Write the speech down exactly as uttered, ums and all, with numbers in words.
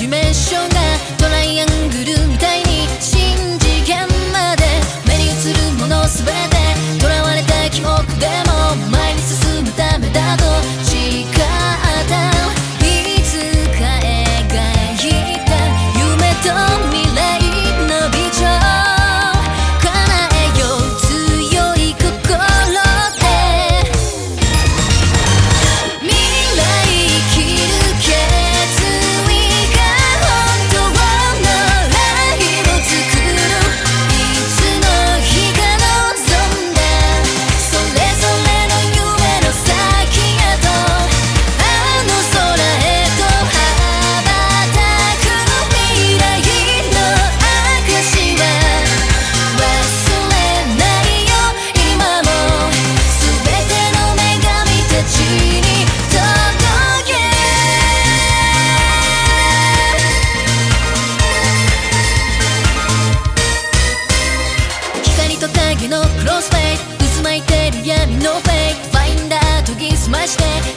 ディメンションがトライアングルみたいに新次元まで目に映るもの全て囚われた記憶でも前に進むためだと誓ったいつか描いた夢と未来のビジョン叶えよう強い心で未来生きる決意が本当のライフを作るいつの日か望んだそれぞれの夢の先へとあの空へと羽ばたく未来の証は忘れないよ今も全ての女神たちに届け光と影のクロスフェイド渦巻いてる闇のフェイクファインダー研ぎ澄まして